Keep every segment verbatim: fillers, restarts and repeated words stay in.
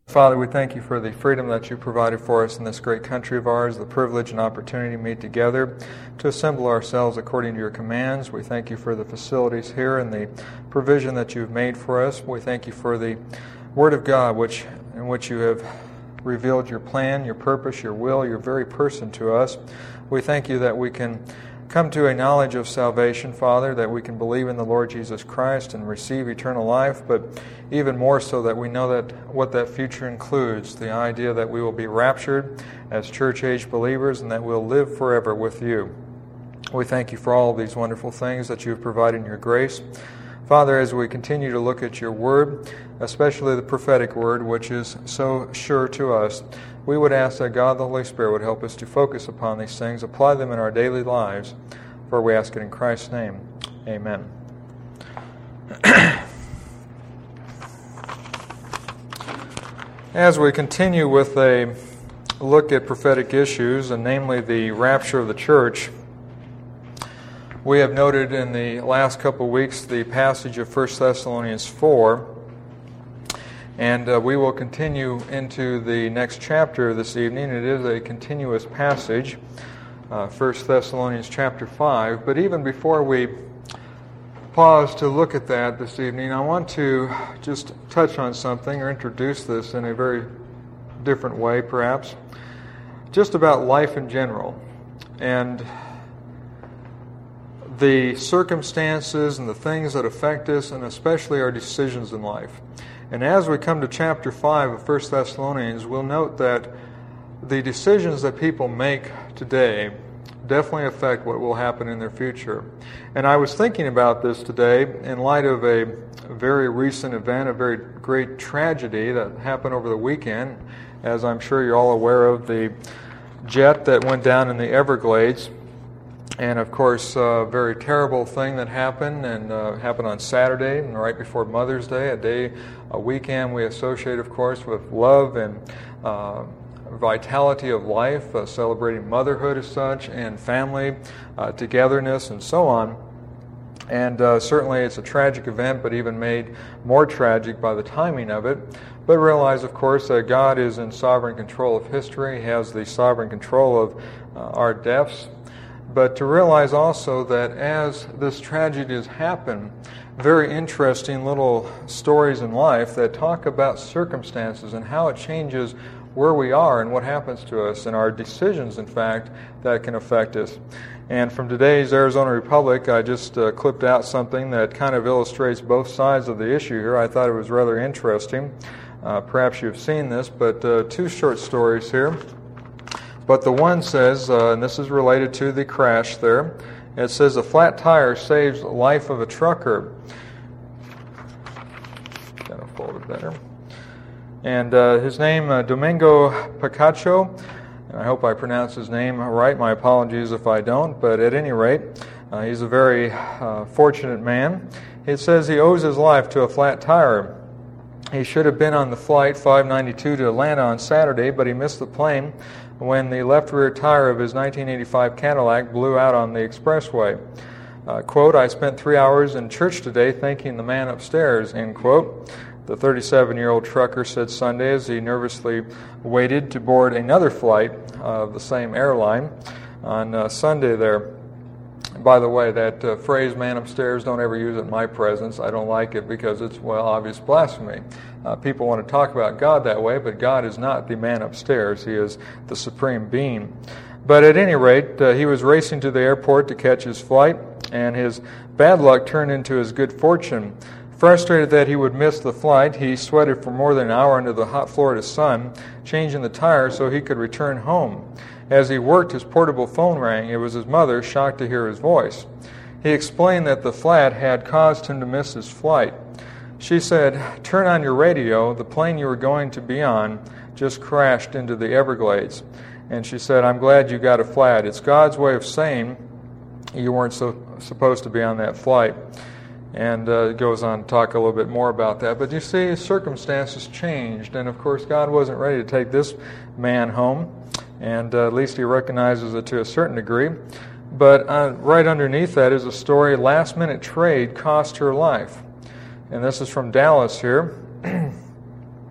Father, we thank you for the freedom that you provided for us in this great country of ours, the privilege and opportunity to meet together, to assemble ourselves according to your commands. We thank you for the facilities here and the provision that you've made for us. We thank you for the Word of God, which in which you have revealed your plan, your purpose, your will, your very person to us. We thank you that we can come to a knowledge of salvation, Father, that we can believe in the Lord Jesus Christ and receive eternal life, but even more so that we know that what that future includes, the idea that we will be raptured as church-age believers and that we'll live forever with you. We thank you for all of these wonderful things that you have provided in your grace. Father, as we continue to look at your word, especially the prophetic word, which is so sure to us, we would ask that God the Holy Spirit would help us to focus upon these things, apply them in our daily lives, for we ask it in Christ's name. Amen. As we continue with a look at prophetic issues, and namely the rapture of the church, we have noted in the last couple of weeks the passage of First Thessalonians four, and uh, we will continue into the next chapter this evening. It is a continuous passage, uh, First Thessalonians chapter five. But even before we pause to look at that this evening, I want to just touch on something or introduce this in a very different way, perhaps, just about life in general and the circumstances and the things that affect us, and especially our decisions in life. And as we come to chapter five of First Thessalonians, we'll note that the decisions that people make today definitely affect what will happen in their future. And I was thinking about this today in light of a very recent event, a very great tragedy that happened over the weekend. As I'm sure you're all aware of, the jet that went down in the Everglades. And of course, a very terrible thing that happened, and uh, happened on Saturday, and right before Mother's Day, a day, a weekend we associate, of course, with love and uh, vitality of life, uh, celebrating motherhood as such, and family, uh, togetherness, and so on. And uh, certainly it's a tragic event, but even made more tragic by the timing of it. But realize, of course, that God is in sovereign control of history. He has the sovereign control of uh, our deaths. But to realize also that as this tragedy has happened, very interesting little stories in life that talk about circumstances and how it changes where we are and what happens to us, and our decisions, in fact, that can affect us. And from today's Arizona Republic, I just uh, clipped out something that kind of illustrates both sides of the issue here. I thought it was rather interesting. Uh, perhaps you've seen this, but uh, two short stories here. But the one says, uh, and this is related to the crash there, it says, a flat tire saves the life of a trucker. Kind of fold it better. And uh, his name, uh, Domingo Picacho, and I hope I pronounce his name right. My apologies if I don't, but at any rate, uh, he's a very uh, fortunate man. It says he owes his life to a flat tire. He should have been on the flight five ninety-two to Atlanta on Saturday, but he missed the plane when the left rear tire of his nineteen eighty-five Cadillac blew out on the expressway. Uh, quote, I spent three hours in church today thanking the man upstairs, end quote. The thirty-seven-year-old trucker said Sunday as he nervously waited to board another flight of the same airline on uh, Sunday there. By the way, that uh, phrase, man upstairs, don't ever use it in my presence. I don't like it because it's, well, obvious blasphemy. Uh, people want to talk about God that way, but God is not the man upstairs. He is the supreme being. But at any rate, uh, he was racing to the airport to catch his flight, and his bad luck turned into his good fortune. Frustrated that he would miss the flight, he sweated for more than an hour under the hot Florida sun, changing the tire so he could return home. As he worked, his portable phone rang. It was his mother, shocked to hear his voice. He explained that the flat had caused him to miss his flight. She said, turn on your radio. The plane you were going to be on just crashed into the Everglades. And she said, I'm glad you got a flat. It's God's way of saying you weren't so, supposed to be on that flight. And uh, it goes on to talk a little bit more about that. But you see, circumstances changed. And of course, God wasn't ready to take this man home. And uh, at least he recognizes it to a certain degree. But uh, right underneath that is a story, last-minute trade cost her life. And this is from Dallas here.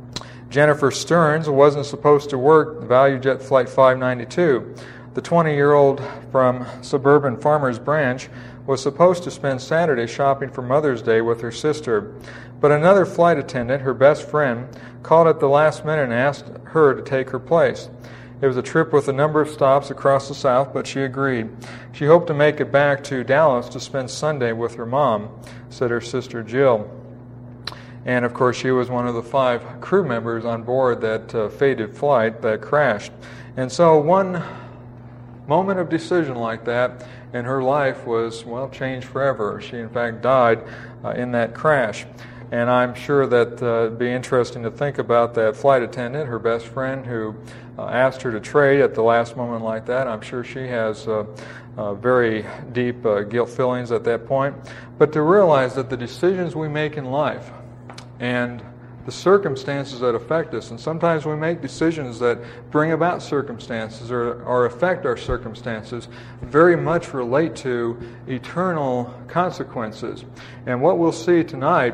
Jennifer Stearns wasn't supposed to work ValueJet Flight five ninety-two. The twenty-year-old from suburban Farmers Branch was supposed to spend Saturday shopping for Mother's Day with her sister. But another flight attendant, her best friend, called at the last minute and asked her to take her place. It was a trip with a number of stops across the South, but she agreed. She hoped to make it back to Dallas to spend Sunday with her mom, said her sister Jill. And of course, she was one of the five crew members on board that uh, fated flight that crashed. And so one moment of decision like that, and her life was, well, changed forever. She, in fact, died uh, in that crash. And I'm sure that uh, it'd be interesting to think about that flight attendant, her best friend, who uh, asked her to trade at the last moment like that. I'm sure she has uh, uh, very deep uh, guilt feelings at that point. But to realize that the decisions we make in life and the circumstances that affect us, and sometimes we make decisions that bring about circumstances or, or affect our circumstances, very much relate to eternal consequences. And what we'll see tonight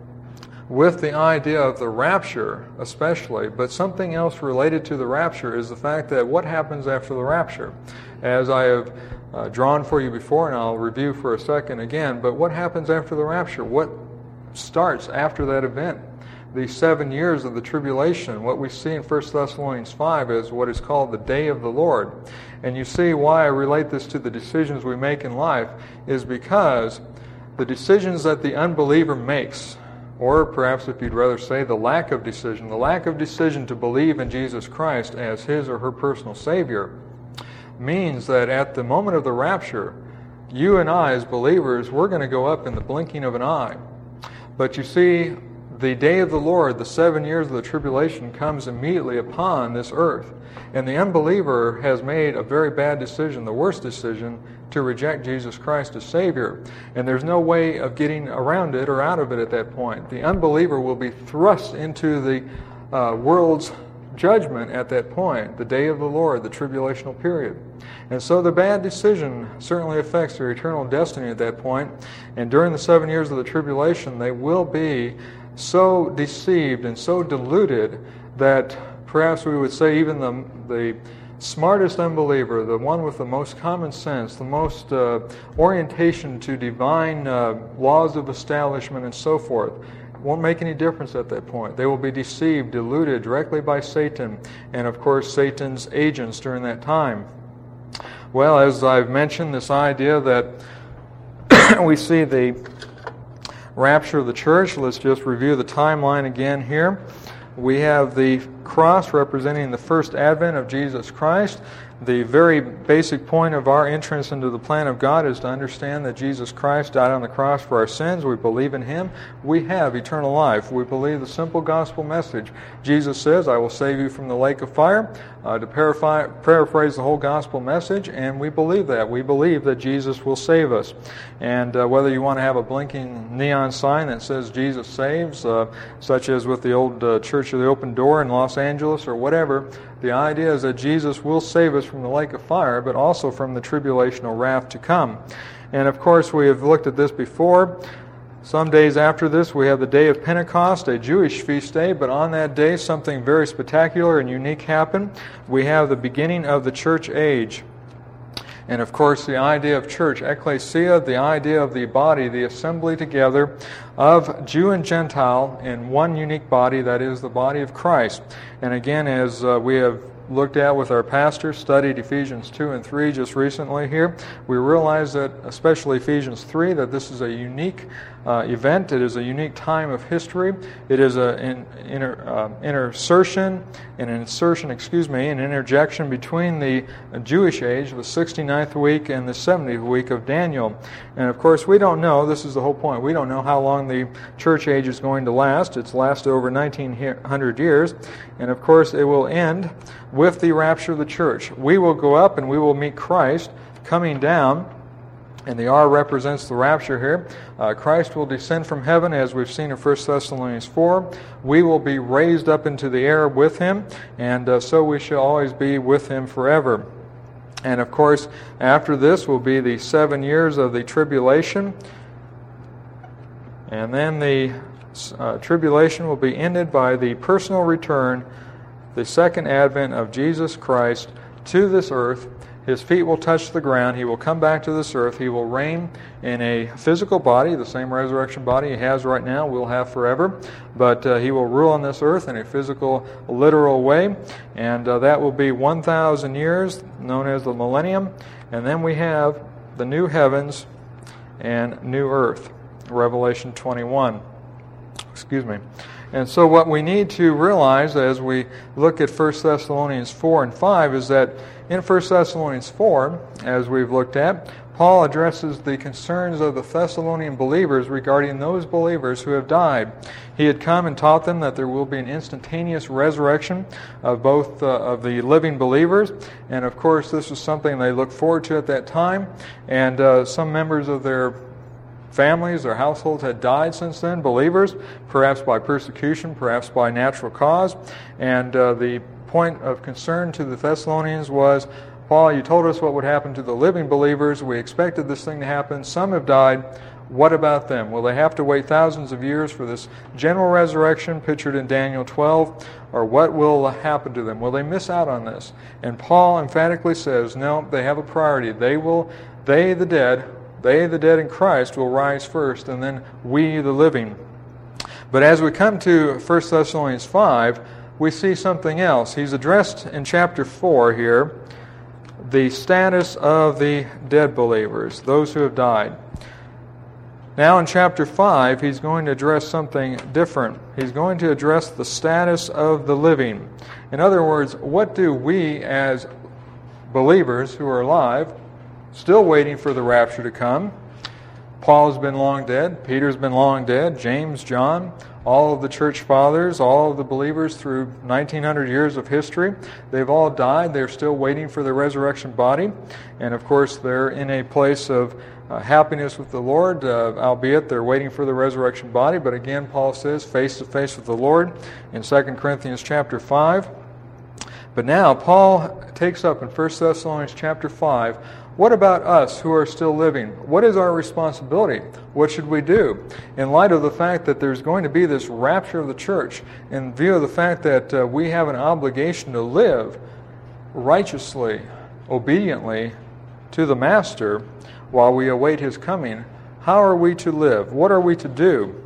with the idea of the rapture especially, but something else related to the rapture is the fact that what happens after the rapture. As I have uh, drawn for you before, and I'll review for a second again, but what happens after the rapture? What starts after that event? The seven years of the tribulation. What we see in First Thessalonians five is what is called the day of the Lord. And you see why I relate this to the decisions we make in life is because the decisions that the unbeliever makes, or perhaps if you'd rather say the lack of decision, the lack of decision to believe in Jesus Christ as his or her personal Savior, means that at the moment of the rapture, you and I as believers, we're going to go up in the blinking of an eye. But you see, the day of the Lord, the seven years of the tribulation, comes immediately upon this earth. And the unbeliever has made a very bad decision, the worst decision, to reject Jesus Christ as Savior. And there's no way of getting around it or out of it at that point. The unbeliever will be thrust into the uh, world's judgment at that point, the day of the Lord, the tribulational period. And so the bad decision certainly affects their eternal destiny at that point. And during the seven years of the tribulation, they will be so deceived and so deluded that perhaps we would say even the, the smartest unbeliever, the one with the most common sense, the most uh, orientation to divine uh, laws of establishment and so forth, won't make any difference at that point. They will be deceived, deluded directly by Satan and, of course, Satan's agents during that time. Well, as I've mentioned, this idea that we see the rapture of the church. Let's just review the timeline again here. We have the cross representing the first advent of Jesus Christ. The very basic point of our entrance into the plan of God is to understand that Jesus Christ died on the cross for our sins. We believe in Him. We have eternal life. We believe the simple gospel message. Jesus says, I will save you from the lake of fire, uh, to paraphrase the whole gospel message, and we believe that. We believe that Jesus will save us. And uh, whether you want to have a blinking neon sign that says Jesus saves, uh, such as with the old uh, Church of the Open Door in Los Angeles or whatever, the idea is that Jesus will save us from the lake of fire, but also from the tribulational wrath to come. And of course, we have looked at this before. Some days after this, we have the day of Pentecost, a Jewish feast day, but on that day, something very spectacular and unique happened. We have the beginning of the church age. And of course, the idea of church, ecclesia, the idea of the body, the assembly together of Jew and Gentile in one unique body, that is the body of Christ. And again, as uh, we have looked at with our pastors, studied Ephesians two and three just recently here, we realize that, especially Ephesians three, that this is a unique uh, event. It is a unique time of history. It is an inter, uh, insertion, an insertion, excuse me, an interjection between the Jewish age, the sixty-ninth week, and the seventieth week of Daniel. And of course, we don't know, this is the whole point, we don't know how long the church age is going to last. It's lasted over nineteen hundred years. And of course, it will end with the rapture of the church. We will go up and we will meet Christ coming down, and the R represents the rapture here. Uh, Christ will descend from heaven, as we've seen in First Thessalonians four. We will be raised up into the air with Him, and uh, so we shall always be with Him forever. And of course, after this will be the seven years of the tribulation, and then the uh, tribulation will be ended by the personal return, the second advent of Jesus Christ to this earth. His feet will touch the ground. He will come back to this earth. He will reign in a physical body, the same resurrection body he has right now, will have forever. But uh, he will rule on this earth in a physical, literal way. And uh, that will be one thousand years, known as the millennium. And then we have the new heavens and new earth, Revelation twenty-one. Excuse me. And so what we need to realize as we look at First Thessalonians four and five is that in First Thessalonians four, as we've looked at, Paul addresses the concerns of the Thessalonian believers regarding those believers who have died. He had come and taught them that there will be an instantaneous resurrection of both uh, of the living believers. And of course, this was something they looked forward to at that time. And uh, some members of their families, their households had died since then, believers, perhaps by persecution, perhaps by natural cause. And uh, the point of concern to the Thessalonians was, Paul, you told us what would happen to the living believers. We expected this thing to happen. Some have died. What about them? Will they have to wait thousands of years for this general resurrection pictured in Daniel twelve? Or what will happen to them? Will they miss out on this? And Paul emphatically says, no, they have a priority. They will, they the dead, they the dead in Christ will rise first, and then we the living. But as we come to First Thessalonians five, we see something else. He's addressed in chapter four here the status of the dead believers, those who have died. Now in chapter five, he's going to address something different. He's going to address the status of the living. In other words, what do we as believers who are alive, still waiting for the rapture to come? Paul's been long dead. Peter's been long dead. James, John, all of the church fathers, all of the believers through nineteen hundred years of history, they've all died. They're still waiting for the resurrection body. And of course, they're in a place of uh, happiness with the Lord, uh, albeit they're waiting for the resurrection body. But again, Paul says, face to face with the Lord in Second Corinthians chapter five. But now, Paul takes up in First Thessalonians chapter five, what about us who are still living? What is our responsibility? What should we do? In light of the fact that there's going to be this rapture of the church, in view of the fact that uh, we have an obligation to live righteously, obediently to the Master while we await His coming, how are we to live? What are we to do?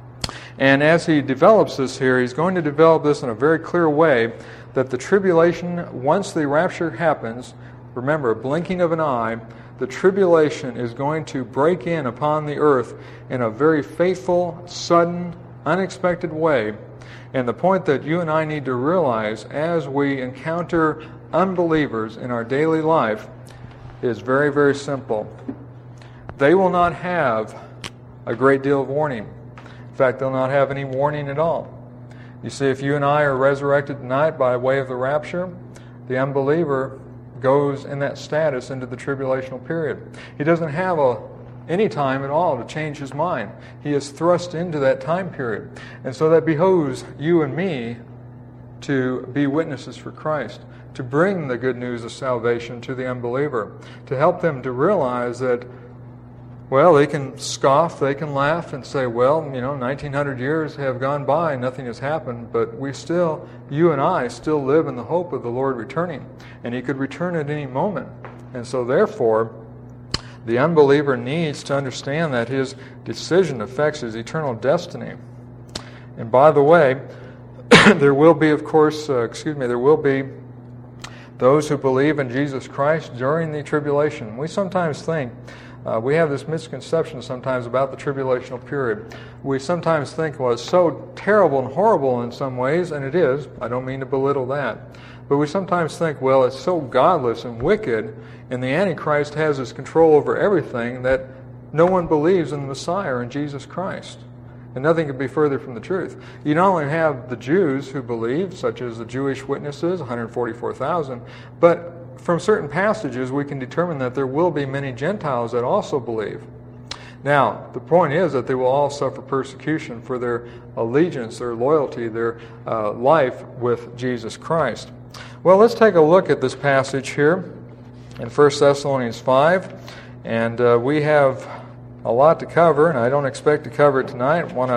And as he develops this here, he's going to develop this in a very clear way, that the tribulation, once the rapture happens, remember, a blinking of an eye, the tribulation is going to break in upon the earth in a very fateful, sudden, unexpected way. And the point that you and I need to realize as we encounter unbelievers in our daily life is very, very simple. They will not have a great deal of warning. In fact, they'll not have any warning at all. You see, if you and I are resurrected tonight by way of the rapture, the unbeliever goes in that status into the tribulational period. He doesn't have a, any time at all to change his mind. He is thrust into that time period. And so that behooves you and me to be witnesses for Christ, to bring the good news of salvation to the unbeliever, to help them to realize that, well, they can scoff, they can laugh and say, well, you know, nineteen hundred years have gone by, nothing has happened, but we still, you and I, still live in the hope of the Lord returning, and He could return at any moment. And so therefore, the unbeliever needs to understand that his decision affects his eternal destiny. And by the way, there will be, of course, uh, excuse me, there will be those who believe in Jesus Christ during the tribulation. We sometimes think, Uh, we have this misconception sometimes about the tribulational period. We sometimes think, well, it's so terrible and horrible in some ways, and it is. I don't mean to belittle that. But we sometimes think, well, it's so godless and wicked, and the Antichrist has his control over everything, that no one believes in the Messiah or in Jesus Christ. And nothing could be further from the truth. You not only have the Jews who believe, such as the Jewish witnesses, one hundred forty-four thousand, but from certain passages we can determine that there will be many Gentiles that also believe. Now, the point is that they will all suffer persecution for their allegiance, their loyalty, their uh, life with Jesus Christ. Well, let's take a look at this passage here in First Thessalonians five. And uh, we have a lot to cover, and I don't expect to cover it tonight. I want to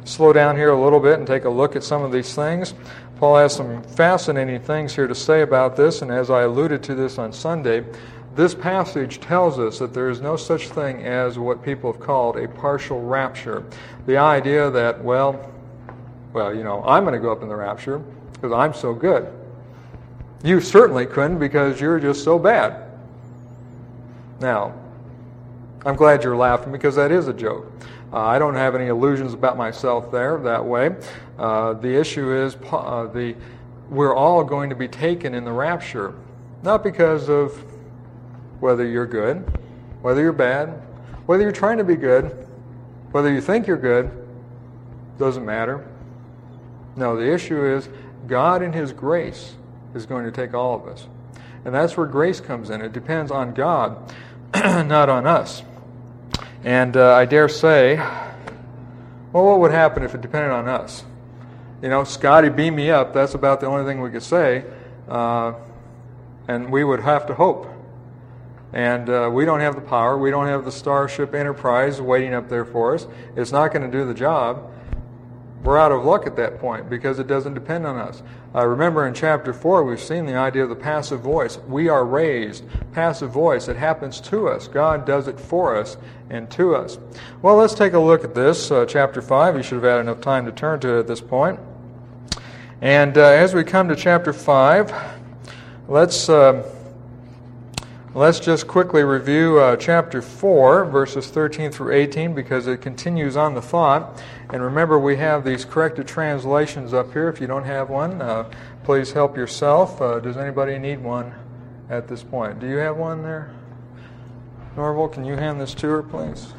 slow down here a little bit and take a look at some of these things. Paul has some fascinating things here to say about this, and as I alluded to this on Sunday, this passage tells us that there is no such thing as what people have called a partial rapture. The idea that, well, well, you know, I'm going to go up in the rapture because I'm so good. You certainly couldn't because you're just so bad. Now, I'm glad you're laughing because that is a joke. Uh, I don't have any illusions about myself there that way. Uh, the issue is uh, the we're all going to be taken in the rapture, not because of whether you're good, whether you're bad, whether you're trying to be good, whether you think you're good, doesn't matter. No, the issue is God in His grace is going to take all of us. And that's where grace comes in. It depends on God, not on us. And uh, I dare say, well, what would happen if it depended on us? You know, Scotty, beam me up. That's about the only thing we could say. Uh, and we would have to hope. And uh, we don't have the power. We don't have the Starship Enterprise waiting up there for us. It's not going to do the job. We're out of luck at that point because it doesn't depend on us. Uh, remember in chapter four, we've seen the idea of the passive voice. We are raised. Passive voice. It happens to us. God does it for us and to us. Well, let's take a look at this. Uh, chapter five. You should have had enough time to turn to it at this point. And uh, as we come to chapter five, let's... Uh, Let's just quickly review uh, chapter four, verses thirteen through eighteen, because it continues on the thought. And remember, we have these corrected translations up here. If you don't have one, uh, please help yourself. Uh, does anybody need one at this point? Do you have one there? Norval, can you hand this to her, please?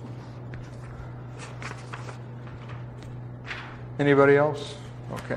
Anybody else? Okay.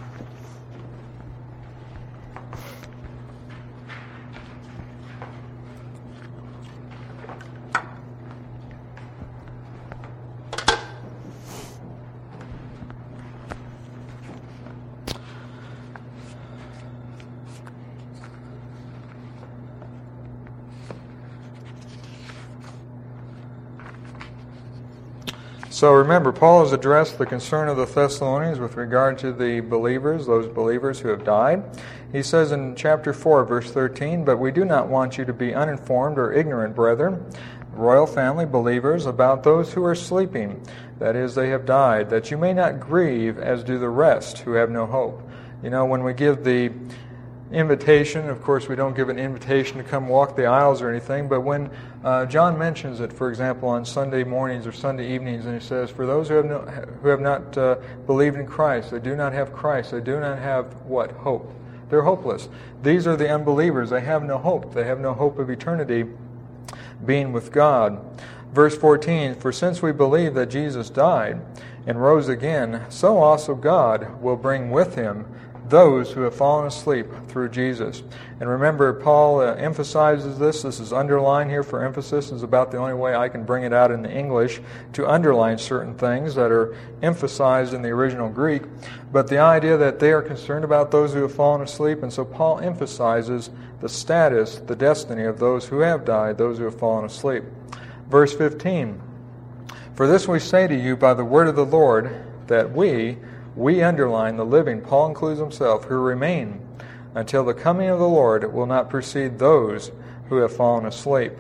So remember, Paul has addressed the concern of the Thessalonians with regard to the believers, those believers who have died. He says in chapter four, verse thirteen, "But we do not want you to be uninformed or ignorant, brethren, royal family believers, about those who are sleeping, that is, they have died, that you may not grieve as do the rest who have no hope." You know, when we give the invitation, of course we don't give an invitation to come walk the aisles or anything, but when uh, John mentions it, for example, on Sunday mornings or Sunday evenings, and he says, "For those who have, no, who have not uh, believed in Christ, they do not have Christ, they do not have," what? Hope. They're hopeless. These are the unbelievers. They have no hope. They have no hope of eternity being with God. Verse fourteen, "For since we believe that Jesus died and rose again, so also God will bring with Him those who have fallen asleep through Jesus." And remember, Paul uh, emphasizes this. This is underlined here for emphasis. This is about the only way I can bring it out in the English, to underline certain things that are emphasized in the original Greek. But the idea that they are concerned about those who have fallen asleep, and so Paul emphasizes the status, the destiny of those who have died, those who have fallen asleep. Verse fifteen, "For this we say to you by the word of the Lord, that we, we underline the living," Paul includes himself, "who remain until the coming of the Lord will not precede those who have fallen asleep."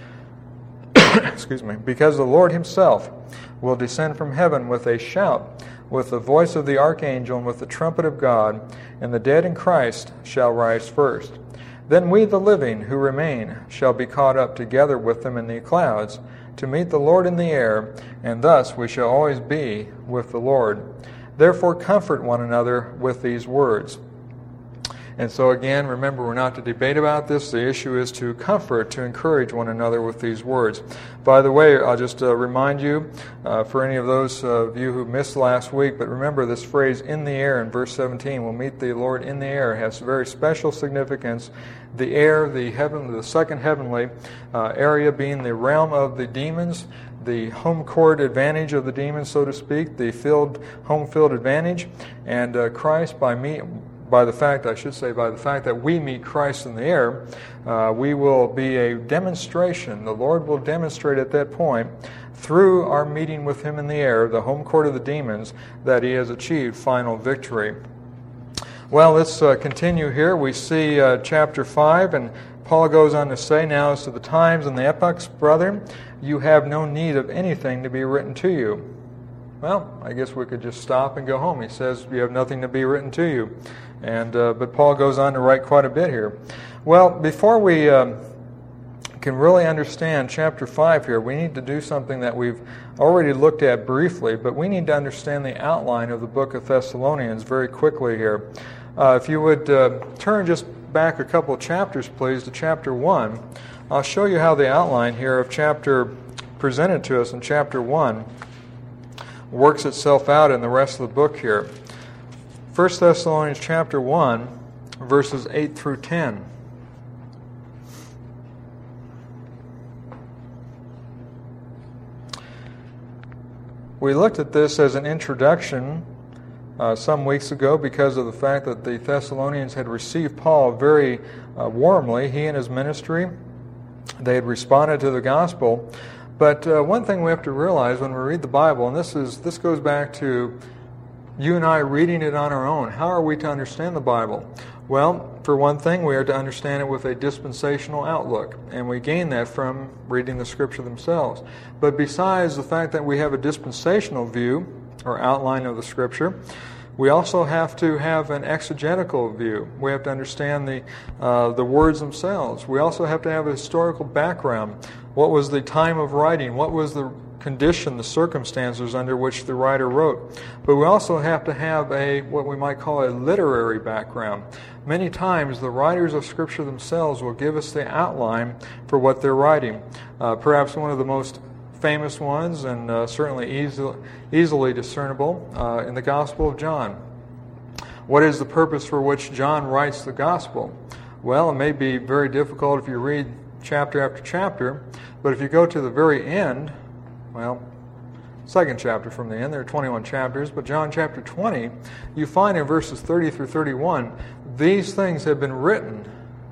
Excuse me. "Because the Lord Himself will descend from heaven with a shout, with the voice of the archangel, and with the trumpet of God, and the dead in Christ shall rise first. Then we, the living, who remain, shall be caught up together with them in the clouds, to meet the Lord in the air, and thus we shall always be with the Lord. Therefore comfort one another with these words." And so again, remember, we're not to debate about this. The issue is to comfort, to encourage one another with these words. By the way, I'll just uh, remind you, uh, for any of those of you who missed last week, but remember this phrase, "in the air," in verse seventeen, "we'll meet the Lord in the air," has very special significance. The air, the heaven, the second heavenly uh, area being the realm of the demons, the home court advantage of the demons, so to speak, the field, home field advantage, and uh, Christ by me. by the fact, I should say, by the fact that we meet Christ in the air, uh, we will be a demonstration. The Lord will demonstrate at that point, through our meeting with Him in the air, the home court of the demons, that He has achieved final victory. Well, let's uh, continue here. We see uh, chapter five, and Paul goes on to say, "Now as to the times and the epochs, brethren, you have no need of anything to be written to you." Well, I guess we could just stop and go home. He says, you have nothing to be written to you. And uh, but Paul goes on to write quite a bit here. Well, before we um, can really understand chapter five here, we need to do something that we've already looked at briefly, but we need to understand the outline of the book of Thessalonians very quickly here. Uh, if you would uh, turn just back a couple of chapters, please, to chapter one. I'll show you how the outline here of chapter presented to us in chapter one works itself out in the rest of the book here. First Thessalonians chapter one, verses eight through ten. We looked at this as an introduction uh, some weeks ago because of the fact that the Thessalonians had received Paul very uh, warmly, he and his ministry. They had responded to the gospel. But uh, one thing we have to realize when we read the Bible, and this is this goes back to you and I reading it on our own. How are we to understand the Bible? Well, for one thing, we are to understand it with a dispensational outlook, and we gain that from reading the Scripture themselves. But besides the fact that we have a dispensational view, or outline of the Scripture, we also have to have an exegetical view. We have to understand the uh, the words themselves. We also have to have a historical background. What was the time of writing? What was the condition, the circumstances under which the writer wrote? But we also have to have a what we might call a literary background. Many times the writers of Scripture themselves will give us the outline for what they're writing. Uh, perhaps one of the most famous ones, and uh, certainly easily, easily discernible, uh, in the Gospel of John. What is the purpose for which John writes the Gospel? Well, it may be very difficult if you read chapter after chapter, but if you go to the very end, well, second chapter from the end, there are twenty-one chapters, but John chapter twenty, you find in verses thirty through thirty-one, these things have been written.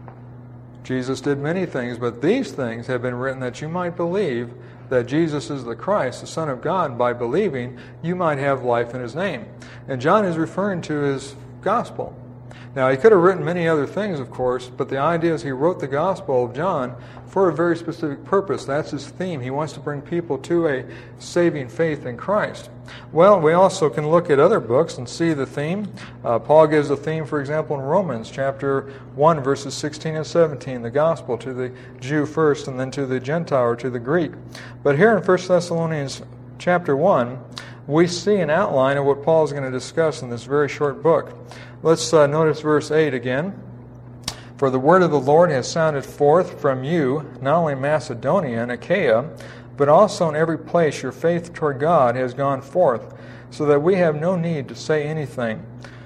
Jesus did many things, but these things have been written that you might believe that Jesus is the Christ, the Son of God. By believing, you might have life in His name. And John is referring to his gospel. Now, he could have written many other things, of course, but the idea is he wrote the Gospel of John for a very specific purpose. That's his theme. He wants to bring people to a saving faith in Christ. Well, we also can look at other books and see the theme. Uh, Paul gives a theme, for example, in Romans chapter one, verses sixteen and seventeen, the gospel to the Jew first and then to the Gentile or to the Greek. But here in First Thessalonians chapter one, we see an outline of what Paul is going to discuss in this very short book. Let's uh, notice verse eight again. "For the word of the Lord has sounded forth from you, not only in Macedonia and Achaia, but also in every place your faith toward God has gone forth, so that we have no need to say anything."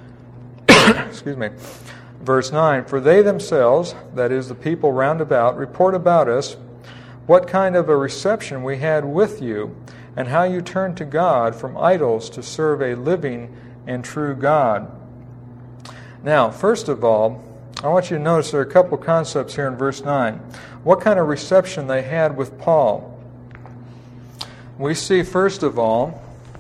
Excuse me. Verse nine, "For they themselves," that is, the people round about, "report about us what kind of a reception we had with you, and how you turned to God from idols to serve a living and true God." Now, first of all, I want you to notice there are a couple of concepts here in verse nine. What kind of reception they had with Paul. We see, first of all,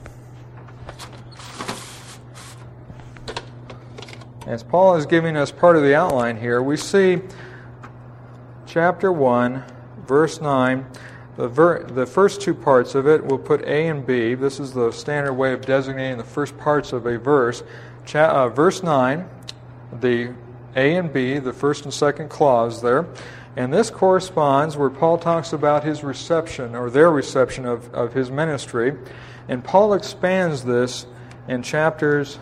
as Paul is giving us part of the outline here, we see chapter one, verse nine, the, ver- the first two parts of it, we'll put A and B. This is the standard way of designating the first parts of a verse. Cha- uh, verse nine, the A and B, the first and second clause there. And this corresponds where Paul talks about his reception, or their reception of, of his ministry. And Paul expands this in chapters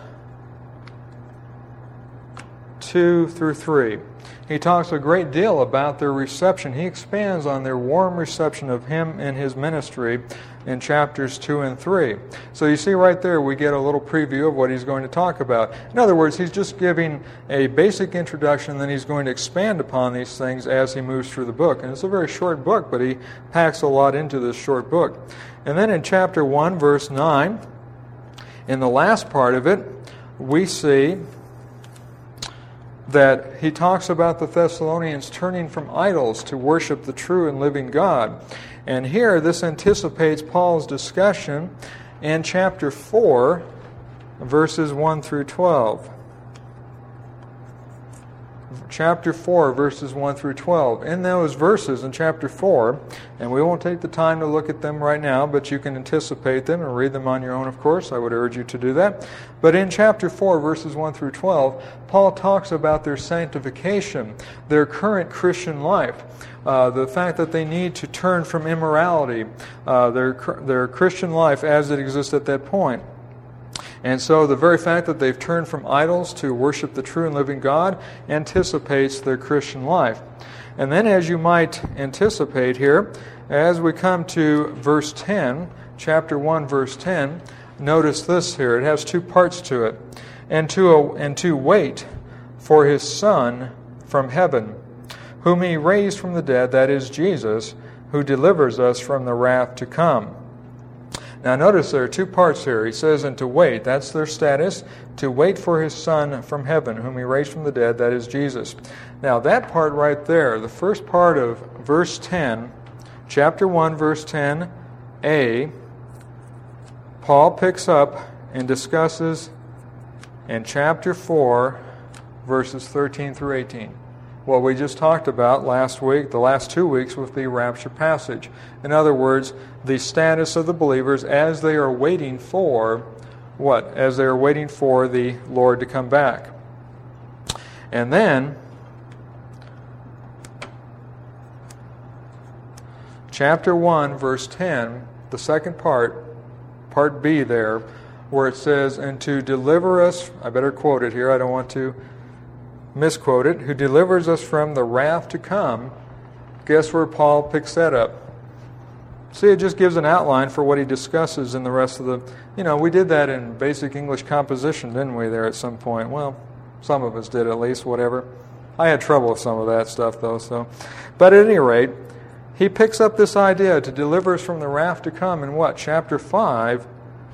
two through three. He talks a great deal about their reception. He expands on their warm reception of him and his ministry in chapters two and three. So you see right there we get a little preview of what he's going to talk about. In other words, he's just giving a basic introduction, then he's going to expand upon these things as he moves through the book. And it's a very short book, but he packs a lot into this short book. And then in chapter one, verse nine, in the last part of it, we see that he talks about the Thessalonians turning from idols to worship the true and living God. And here, this anticipates Paul's discussion in chapter four, verses one through twelve. Chapter four, verses one through twelve. In those verses in chapter four, and we won't take the time to look at them right now, but you can anticipate them and read them on your own, of course. I would urge you to do that. But in chapter four, verses one through twelve, Paul talks about their sanctification, their current Christian life, uh, the fact that they need to turn from immorality, uh, their, their Christian life as it exists at that point. And so the very fact that they've turned from idols to worship the true and living God anticipates their Christian life. And then, as you might anticipate here, as we come to verse ten, chapter one, verse ten, notice this here. It has two parts to it. And to, and to wait for His Son from heaven, whom He raised from the dead, that is Jesus, who delivers us from the wrath to come. Now notice there are two parts here. He says, and to wait, that's their status, to wait for His Son from heaven, whom He raised from the dead, that is Jesus. Now that part right there, the first part of verse ten, chapter one, verse ten a, Paul picks up and discusses in chapter four, verses thirteen through eighteen. What we just talked about last week, the last two weeks, with the rapture passage. In other words, the status of the believers as they are waiting for what? As they are waiting for the Lord to come back. And then, chapter one, verse ten, the second part, part B there, where it says, and to deliver us, I better quote it here, I don't want to misquote it, who delivers us from the wrath to come. Guess where Paul picks that up? See, it just gives an outline for what he discusses in the rest of the... You know, we did that in basic English composition, didn't we, there at some point? Well, some of us did at least, whatever. I had trouble with some of that stuff, though, so... But at any rate, he picks up this idea to deliver us from the wrath to come in what? Chapter five,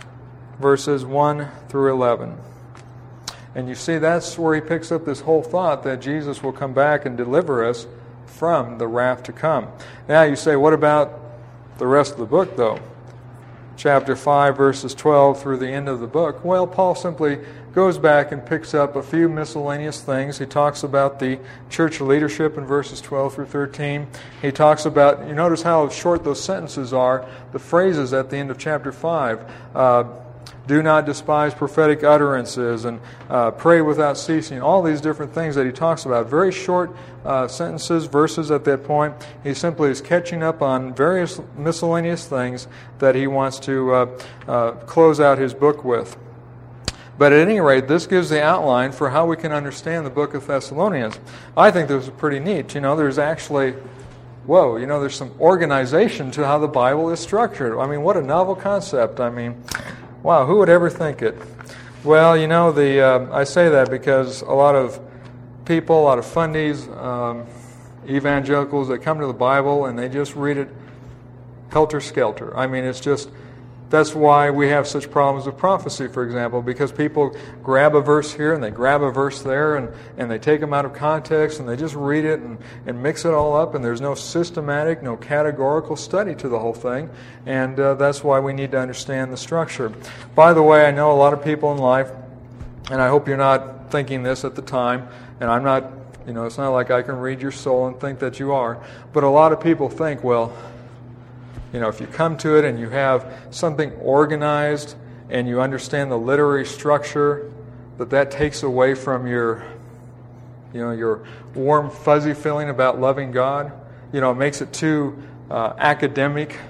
verses one through eleven. And you see, that's where he picks up this whole thought that Jesus will come back and deliver us from the wrath to come. Now you say, what about the rest of the book, though? Chapter five, verses twelve through the end of the book. Well, Paul simply goes back and picks up a few miscellaneous things. He talks about the church leadership in verses twelve through thirteen. He talks about, you notice how short those sentences are, the phrases at the end of chapter five. Uh, Do not despise prophetic utterances, and uh, pray without ceasing. All these different things that he talks about. Very short uh, sentences, verses at that point. He simply is catching up on various miscellaneous things that he wants to uh, uh, close out his book with. But at any rate, this gives the outline for how we can understand the book of Thessalonians. I think this is pretty neat. You know, there's actually... Whoa, you know, there's some organization to how the Bible is structured. I mean, what a novel concept. I mean... Wow, who would ever think it? Well, you know, the uh, I say that because a lot of people, a lot of fundies, um, evangelicals that come to the Bible and they just read it helter-skelter. I mean, it's just, that's why we have such problems with prophecy, for example, because people grab a verse here and they grab a verse there and, and they take them out of context and they just read it and, and mix it all up, and there's no systematic, no categorical study to the whole thing, and uh, that's why we need to understand the structure. By the way, I know a lot of people in life, and I hope you're not thinking this at the time, and I'm not, you know, it's not like I can read your soul and think that you are, but a lot of people think, well, you know, if you come to it and you have something organized and you understand the literary structure, that that takes away from your, you know, your warm, fuzzy feeling about loving God. You know, it makes it too uh, academic.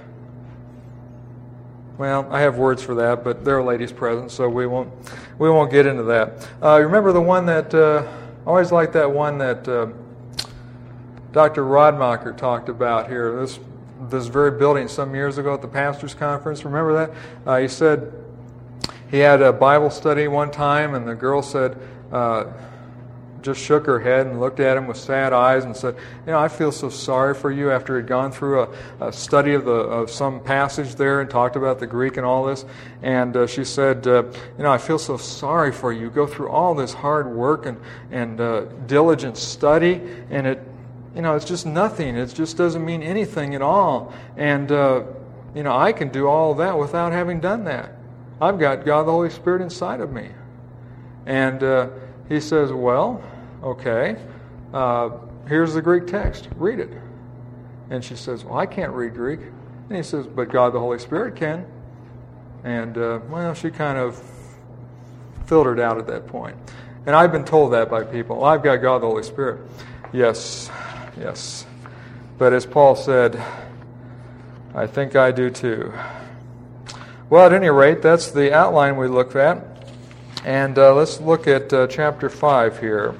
Well, I have words for that, but there are ladies present, so we won't we won't get into that. Uh, remember the one that uh, I always like that one that uh, Doctor Rodmacher talked about here. This. this very building some years ago at the pastor's conference. Remember that? Uh, he said he had a Bible study one time, and the girl said, uh, just shook her head and looked at him with sad eyes and said, you know, I feel so sorry for you, after he'd gone through a, a study of the of some passage there and talked about the Greek and all this. And uh, she said, uh, you know, I feel so sorry for you. You go through all this hard work and, and uh, diligent study, and it, you know, it's just nothing. It just doesn't mean anything at all. And, uh, you know, I can do all of that without having done that. I've got God the Holy Spirit inside of me. And uh, he says, well, okay, uh, here's the Greek text. Read it. And she says, well, I can't read Greek. And he says, but God the Holy Spirit can. And, uh, well, she kind of filtered out at that point. And I've been told that by people. Well, I've got God the Holy Spirit. Yes, yes. But as Paul said, I think I do too. Well, at any rate, that's the outline we looked at. And uh, let's look at uh, chapter five here.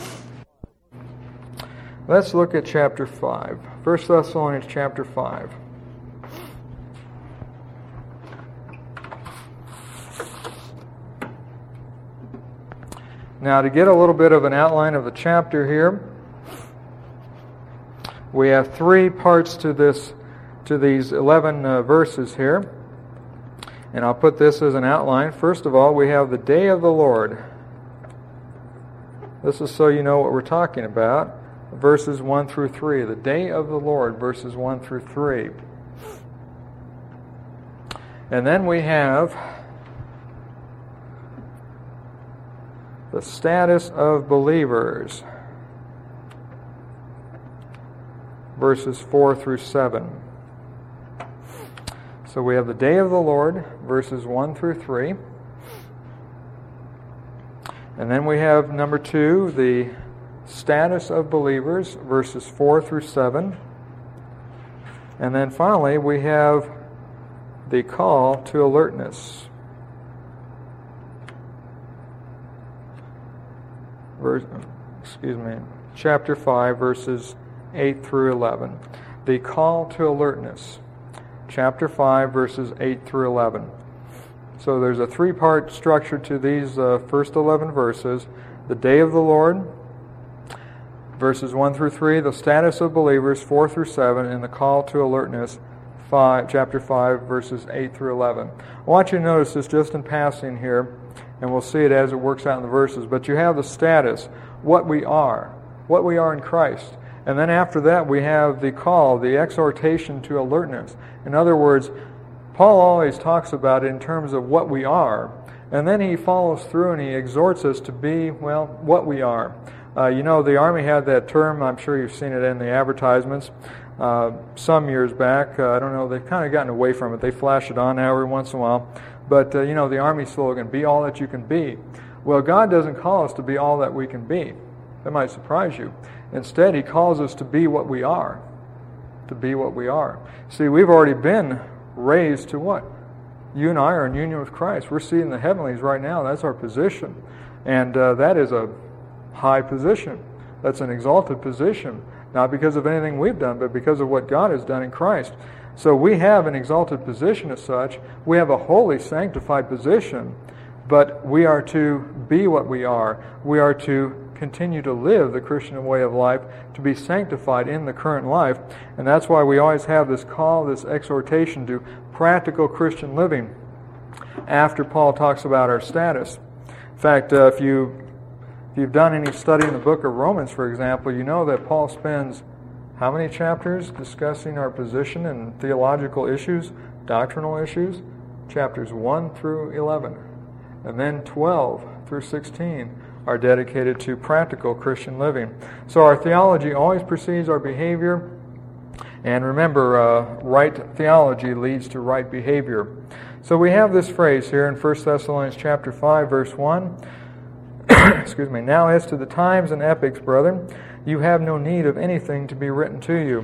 Let's look at chapter five. First Thessalonians chapter five. Now, to get a little bit of an outline of the chapter here, we have three parts to this, to these eleven uh, verses here. And I'll put this as an outline. First of all, we have the day of the Lord. This is so you know what we're talking about. Verses one through three. The day of the Lord, verses one through three. And then we have the status of believers. Verses four through seven. So we have the day of the Lord, verses one through three. And then we have number two, the status of believers, verses four through seven. And then finally, we have the call to alertness. Verse, excuse me, chapter five, verses eight through eleven. The call to alertness. Chapter five, verses eight through eleven. So there's a three-part structure to these uh, first eleven verses. The day of the Lord, verses one through three, the status of believers, four through seven, and the call to alertness, five, chapter five, verses eight through eleven. I want you to notice this just in passing here, and we'll see it as it works out in the verses. But you have the status, what we are, what we are in Christ. And then after that, we have the call, the exhortation to alertness. In other words, Paul always talks about it in terms of what we are, and then he follows through and he exhorts us to be, well, what we are. Uh, you know, the Army had that term, I'm sure you've seen it in the advertisements, uh, some years back. Uh, I don't know, they've kind of gotten away from it. They flash it on now every once in a while. But, uh, you know, the Army slogan, be all that you can be. Well, God doesn't call us to be all that we can be. That might surprise you. Instead, he calls us to be what we are. To be what we are. See, we've already been raised to what? You and I are in union with Christ. We're seated in the heavenlies right now. That's our position. And uh, that is a high position. That's an exalted position. Not because of anything we've done, but because of what God has done in Christ. So we have an exalted position as such. We have a holy, sanctified position. But we are to be what we are. We are to continue to live the Christian way of life, to be sanctified in the current life. And that's why we always have this call, this exhortation to practical Christian living after Paul talks about our status. In fact, uh, if, you, if you've done any study in the book of Romans, for example, you know that Paul spends how many chapters discussing our position and theological issues, doctrinal issues? Chapters one through eleven. And then twelve through sixteen are dedicated to practical Christian living. So our theology always precedes our behavior. And remember, uh, right theology leads to right behavior. So we have this phrase here in First Thessalonians chapter five, verse one. Excuse me. Now as to the times and epochs, brethren, you have no need of anything to be written to you.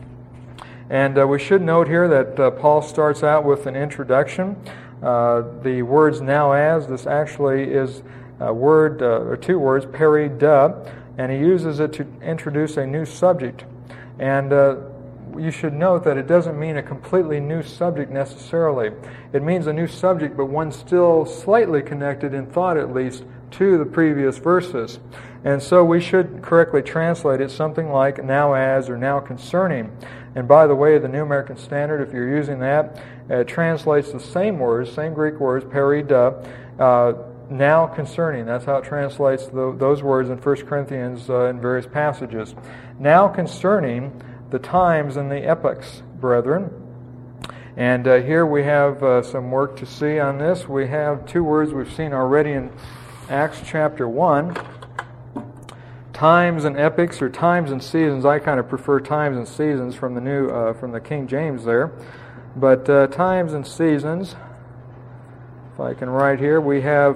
And uh, we should note here that uh, Paul starts out with an introduction. Uh, the words now as, this actually is a word, uh, or two words, peri de, and he uses it to introduce a new subject. And uh, you should note that it doesn't mean a completely new subject necessarily. It means a new subject, but one still slightly connected in thought at least to the previous verses. And so we should correctly translate it something like now as or now concerning. And by the way, the New American Standard, if you're using that, it translates the same words, same Greek words, perida, uh, now concerning. That's how it translates the, those words in First Corinthians uh, in various passages. Now concerning the times and the epochs, brethren. And uh, here we have uh, some work to see on this. We have two words we've seen already in Acts chapter one. Times and epochs, or times and seasons. I kind of prefer times and seasons from the new, uh, from the King James there. But uh, times and seasons, if I can write here, we have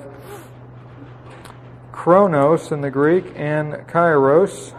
chronos in the Greek and kairos.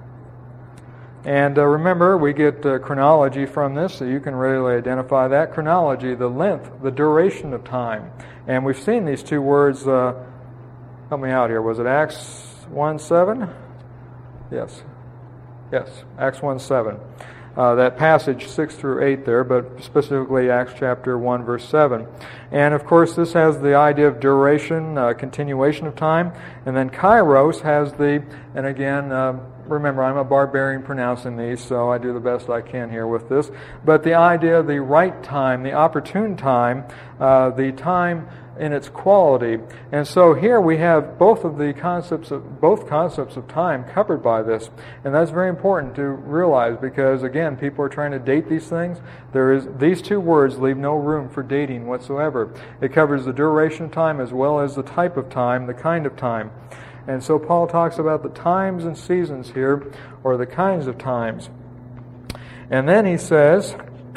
And uh, remember, we get uh, chronology from this, so you can really identify that. Chronology, the length, the duration of time. And we've seen these two words, uh, help me out here, was it Acts one seven? Yes. Yes, Acts one seven. Uh, that passage six through eight there, but specifically Acts chapter one, verse seven. And of course, this has the idea of duration, uh, continuation of time. And then kairos has the, and again, uh, remember, I'm a barbarian pronouncing these, so I do the best I can here with this. But the idea of the right time, the opportune time, uh, the time in its quality. And so here we have both of the concepts of both concepts of time covered by this. And that's very important to realize because again, people are trying to date these things. There is these two words leave no room for dating whatsoever. It covers the duration of time as well as the type of time, the kind of time. And so Paul talks about the times and seasons here, or the kinds of times. And then he says,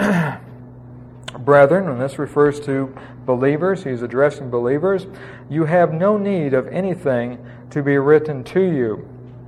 brethren, and this refers to believers, he's addressing believers, you have no need of anything to be written to you.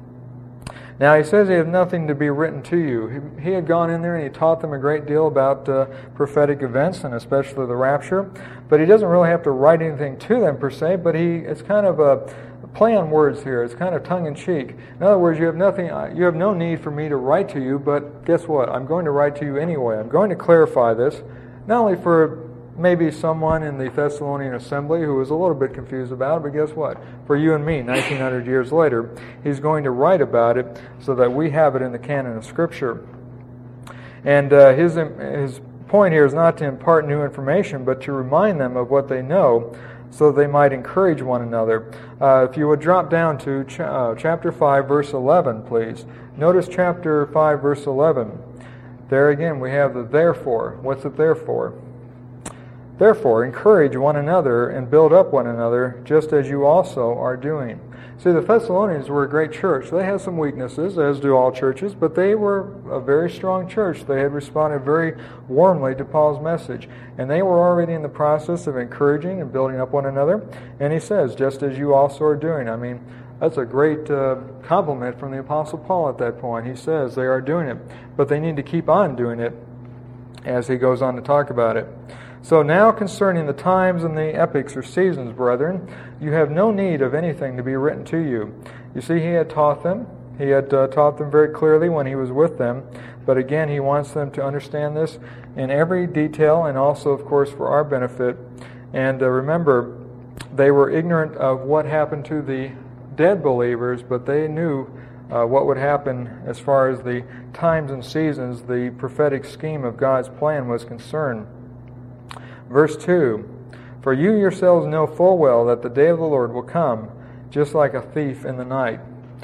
Now he says he had nothing to be written to you. He, he had gone in there and he taught them a great deal about uh, prophetic events and especially the rapture, but he doesn't really have to write anything to them per se, but he it's kind of a play on words here. It's kind of tongue-in-cheek. In other words, you have nothing. You have no need for me to write to you, but guess what? I'm going to write to you anyway. I'm going to clarify this, not only for maybe someone in the Thessalonian assembly who was a little bit confused about it, but guess what? For you and me, nineteen hundred years later, he's going to write about it so that we have it in the canon of Scripture. And uh, his his point here is not to impart new information, but to remind them of what they know, so they might encourage one another. Uh, if you would drop down to ch- uh, chapter five, verse eleven, please. Notice chapter five, verse eleven. There again, we have the therefore. What's it there for? Therefore, encourage one another and build up one another, just as you also are doing. See, the Thessalonians were a great church. They had some weaknesses, as do all churches, but they were a very strong church. They had responded very warmly to Paul's message. And they were already in the process of encouraging and building up one another. And he says, just as you also are doing. I mean, that's a great uh, compliment from the Apostle Paul at that point. He says they are doing it. But they need to keep on doing it as he goes on to talk about it. So now concerning the times and the epochs or seasons, brethren, you have no need of anything to be written to you. You see, he had taught them. He had uh, taught them very clearly when he was with them. But again, he wants them to understand this in every detail and also, of course, for our benefit. And uh, remember, they were ignorant of what happened to the dead believers, but they knew uh, what would happen as far as the times and seasons, the prophetic scheme of God's plan was concerned. Verse two, for you yourselves know full well that the day of the Lord will come, just like a thief in the night.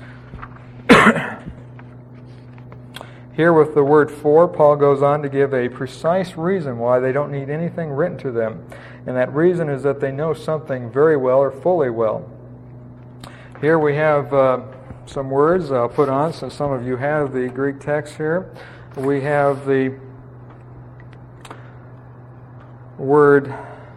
Here with the word for, Paul goes on to give a precise reason why they don't need anything written to them. And that reason is that they know something very well or fully well. Here we have uh, some words I'll put on since some of you have the Greek text here. We have the word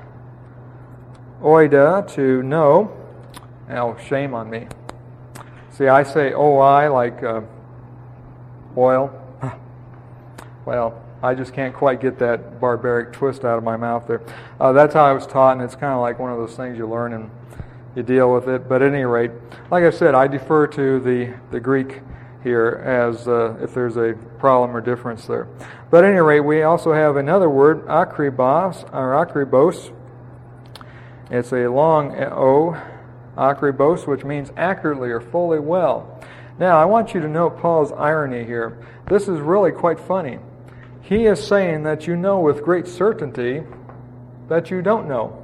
oida, to know. Now, shame on me. See, I say oi like uh, oil. Well, I just can't quite get that barbaric twist out of my mouth there. Uh, that's how I was taught, and it's kind of like one of those things you learn and you deal with it. But at any rate, like I said, I defer to the, the Greek here as uh, if there's a problem or difference there. But at any rate, we also have another word, akribos, or akribos. It's a long O, akribos, which means accurately or fully well. Now, I want you to note Paul's irony here. This is really quite funny. He is saying that you know with great certainty that you don't know.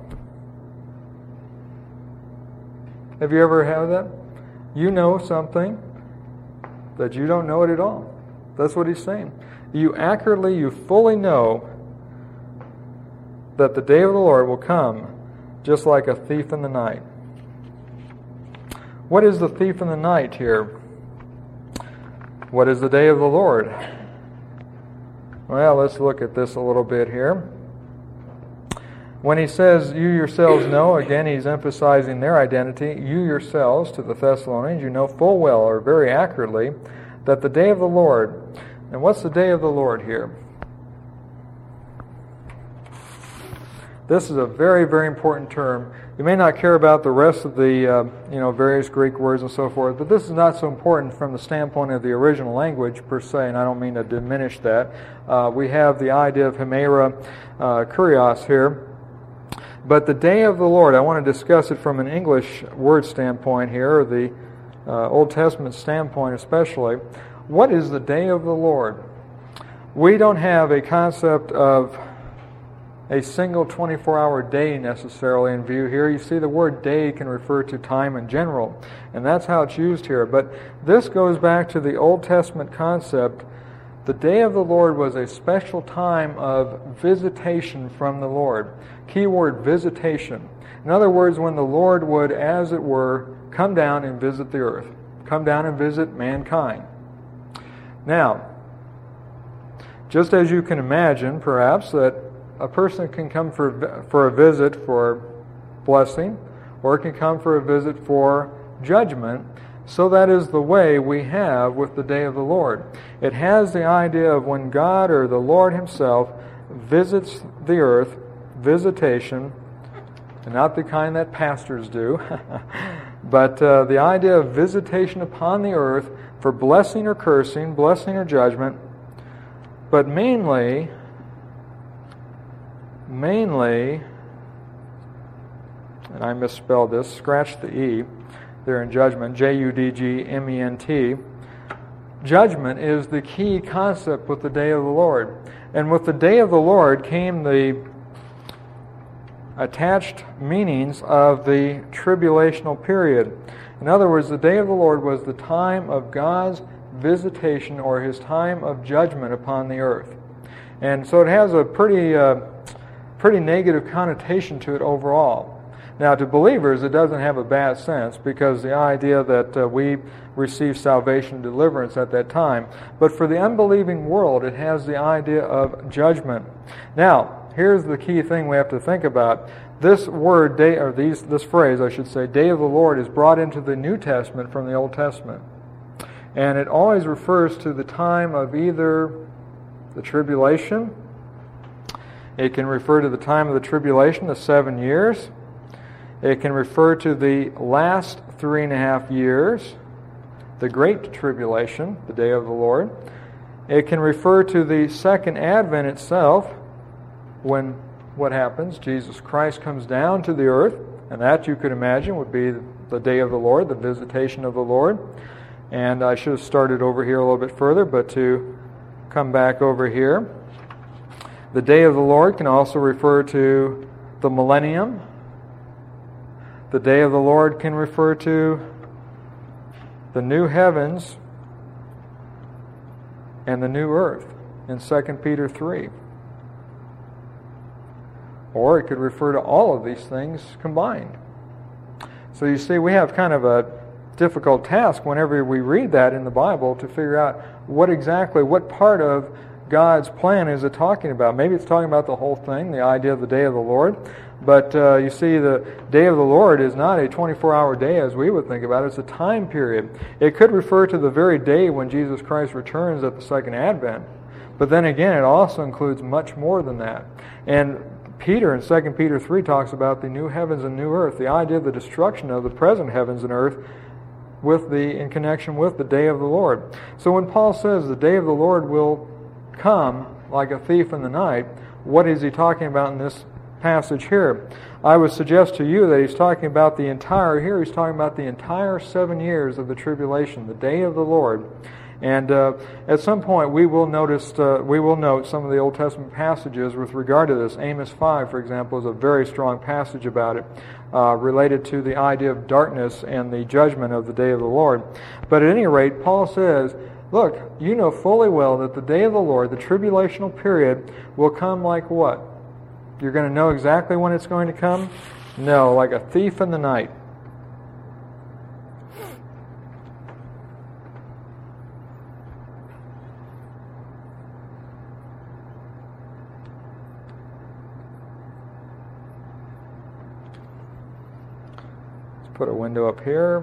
Have you ever had that? You know something that you don't know it at all. That's what he's saying. You accurately, you fully know that the day of the Lord will come just like a thief in the night. What is the thief in the night here? What is the day of the Lord? Well, let's look at this a little bit here. When he says, you yourselves know, again, he's emphasizing their identity. You yourselves, to the Thessalonians, you know full well, or very accurately, that the day of the Lord. And what's the day of the Lord here? This is a very, very important term. You may not care about the rest of the uh, you know, various Greek words and so forth, but this is not so important from the standpoint of the original language per se, and I don't mean to diminish that. Uh, we have the idea of hemera uh, kurios here. But the day of the Lord, I want to discuss it from an English word standpoint here, or the uh, Old Testament standpoint especially. What is the day of the Lord? We don't have a concept of a single twenty-four hour day necessarily in view here. You see, the word day can refer to time in general, and that's how it's used here. But this goes back to the Old Testament concept. The day of the Lord was a special time of visitation from the Lord. Keyword, visitation. In other words, when the Lord would, as it were, come down and visit the earth. Come down and visit mankind. Now, just as you can imagine, perhaps, that a person can come for, for a visit for blessing, or it can come for a visit for judgment. So that is the way we have with the day of the Lord. It has the idea of when God or the Lord himself visits the earth, visitation, and not the kind that pastors do, but uh, the idea of visitation upon the earth for blessing or cursing, blessing or judgment, but mainly, mainly, and I misspelled this, scratch the E, there in judgment, J U D G M E N T. Judgment is the key concept with the day of the Lord. And with the day of the Lord came the attached meanings of the tribulational period. In other words, the day of the Lord was the time of God's visitation, or his time of judgment upon the earth. And so it has a pretty, uh, pretty negative connotation to it overall. Now, to believers, it doesn't have a bad sense, because the idea that uh, we receive salvation and deliverance at that time. But for the unbelieving world, it has the idea of judgment. Now, here's the key thing we have to think about. This word, day, or these, this phrase, I should say, day of the Lord, is brought into the New Testament from the Old Testament. And it always refers to the time of either the tribulation. It can refer to the time of the tribulation, the seven years. It can refer to the last three and a half years, the Great Tribulation, the day of the Lord. It can refer to the second advent itself, when what happens? Jesus Christ comes down to the earth, and that you could imagine would be the day of the Lord, the visitation of the Lord. And I should have started over here a little bit further, but to come back over here. The day of the Lord can also refer to the millennium. The day of the Lord can refer to the new heavens and the new earth in Second Peter three. Or it could refer to all of these things combined. So you see, we have kind of a difficult task whenever we read that in the Bible to figure out what exactly, what part of God's plan is it talking about. Maybe it's talking about the whole thing, the idea of the day of the Lord. But uh, you see, the day of the Lord is not a twenty-four hour day as we would think about it. It's a time period. It could refer to the very day when Jesus Christ returns at the second advent. But then again, it also includes much more than that. And Peter in Second Peter three talks about the new heavens and new earth, the idea of the destruction of the present heavens and earth with the in connection with the day of the Lord. So when Paul says the day of the Lord will come like a thief in the night, what is he talking about in this passage here. I would suggest to you that he's talking about the entire, here he's talking about the entire seven years of the tribulation, the day of the Lord. And uh, at some point we will notice, uh, we will note some of the Old Testament passages with regard to this. Amos five, for example, is a very strong passage about it, uh, related to the idea of darkness and the judgment of the day of the Lord. But at any rate, Paul says, look, you know fully well that the day of the Lord, the tribulational period, will come like what? You're going to know exactly when it's going to come? No, like a thief in the night. Let's put a window up here.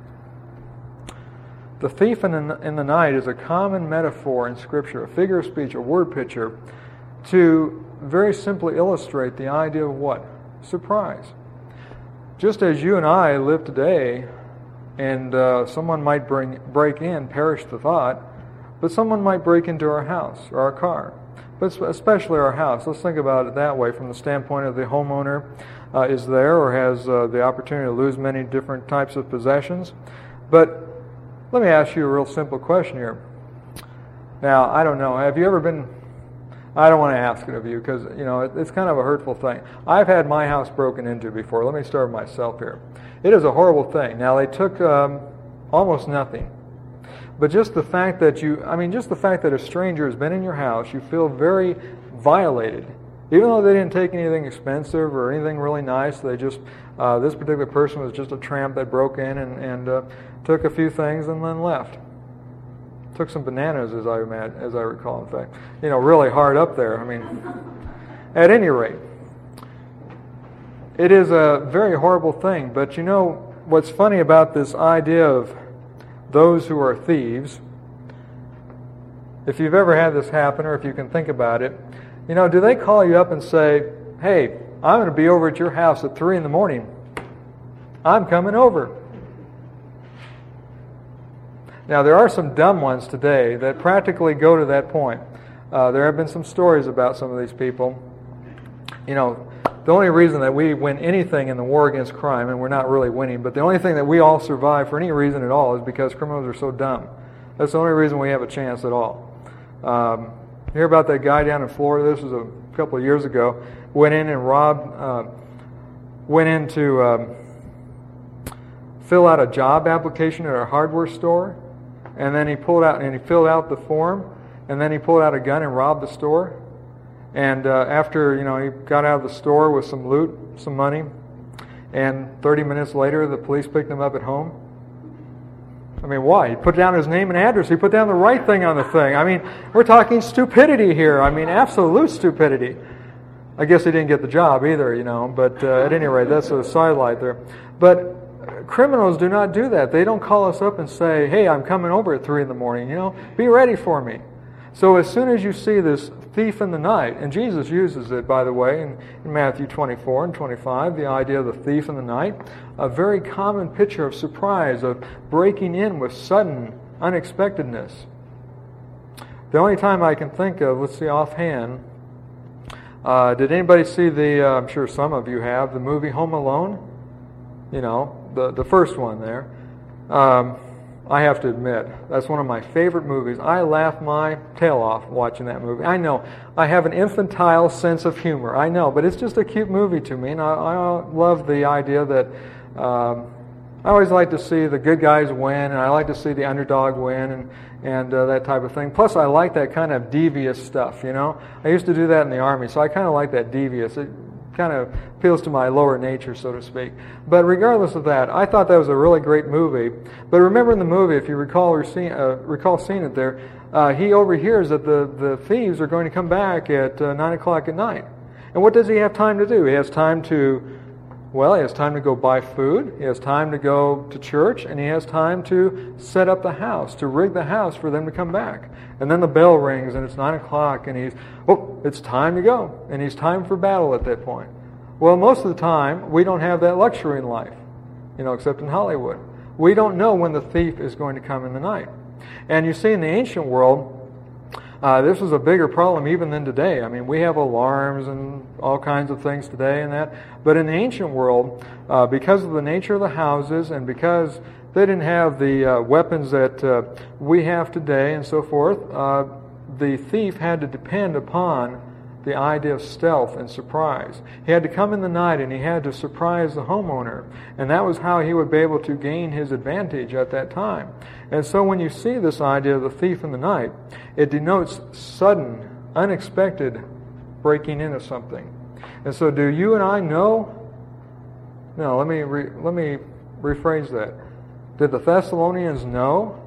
The thief in the, in the night is a common metaphor in Scripture, a figure of speech, a word picture, to very simply illustrate the idea of what? Surprise. Just as you and I live today, and uh, someone might bring, break in, perish the thought, but someone might break into our house or our car, but especially our house. Let's think about it that way from the standpoint of the homeowner uh, is there or has uh, the opportunity to lose many different types of possessions. But let me ask you a real simple question here. Now, I don't know, have you ever been... I don't want to ask it of you because, you know, it's kind of a hurtful thing. I've had my house broken into before. Let me start with myself here. It is a horrible thing. Now, they took um, almost nothing. But just the fact that you, I mean, just the fact that a stranger has been in your house, you feel very violated. Even though they didn't take anything expensive or anything really nice, they just, uh, this particular person was just a tramp that broke in and, and uh, took a few things and then left. Took some bananas, as I imagine, as I recall, in fact. You know, really hard up there. I mean, at any rate, it is a very horrible thing. But you know, what's funny about this idea of those who are thieves, if you've ever had this happen, or if you can think about it, you know, do they call you up and say, hey, I'm going to be over at your house at three in the morning. I'm coming over. Now, there are some dumb ones today that practically go to that point. Uh, there have been some stories about some of these people. You know, the only reason that we win anything in the war against crime, and we're not really winning, but the only thing that we all survive for any reason at all is because criminals are so dumb. That's the only reason we have a chance at all. Um, you hear about that guy down in Florida? This was a couple of years ago. Went in and robbed, uh, went in to um, fill out a job application at a hardware store. And then he pulled out and he filled out the form, and then he pulled out a gun and robbed the store. And uh, after, you know, he got out of the store with some loot, some money, and thirty minutes later, the police picked him up at home. I mean, why? He put down his name and address. He put down the right thing on the thing. I mean, we're talking stupidity here. I mean, absolute stupidity. I guess he didn't get the job either, you know, but uh, at any rate, that's a sidelight there. But criminals do not do that. They don't call us up and say, hey, I'm coming over at three in the morning, you know, be ready for me. So as soon as you see this thief in the night, and Jesus uses it, by the way, in, in Matthew twenty-four and twenty-five, the idea of the thief in the night, a very common picture of surprise, of breaking in with sudden unexpectedness. The only time I can think of, let's see offhand, uh, did anybody see the, uh, I'm sure some of you have, the movie Home Alone? You know, the, the first one there. Um, I have to admit, that's one of my favorite movies. I laugh my tail off watching that movie. I know, I have an infantile sense of humor. I know, but it's just a cute movie to me, and I, I love the idea that um, I always like to see the good guys win, and I like to see the underdog win, and, and uh, that type of thing. Plus, I like that kind of devious stuff, you know. I used to do that in the Army, so I kind of like that devious. It kind of appeals to my lower nature, so to speak. But regardless of that, I thought that was a really great movie. But remember in the movie, if you recall or see, uh, recall seeing it there, uh, he overhears that the, the thieves are going to come back at uh, nine o'clock at night. And what does he have time to do? He has time to, well, he has time to go buy food, he has time to go to church, and he has time to set up the house, to rig the house for them to come back. And then the bell rings, and it's nine o'clock, and he's, oh, it's time to go. And he's time for battle at that point. Well, most of the time, we don't have that luxury in life, you know, except in Hollywood. We don't know when the thief is going to come in the night. And you see in the ancient world, Uh, this was a bigger problem even than today. I mean, we have alarms and all kinds of things today and that. But in the ancient world, uh, because of the nature of the houses and because they didn't have the uh, weapons that uh, we have today and so forth, uh, the thief had to depend upon the idea of stealth and surprise. He had to come in the night and he had to surprise the homeowner. And that was how he would be able to gain his advantage at that time. And so when you see this idea of the thief in the night, it denotes sudden, unexpected breaking into something. And so do you and I know? No, let me re, let me rephrase that. Did the Thessalonians know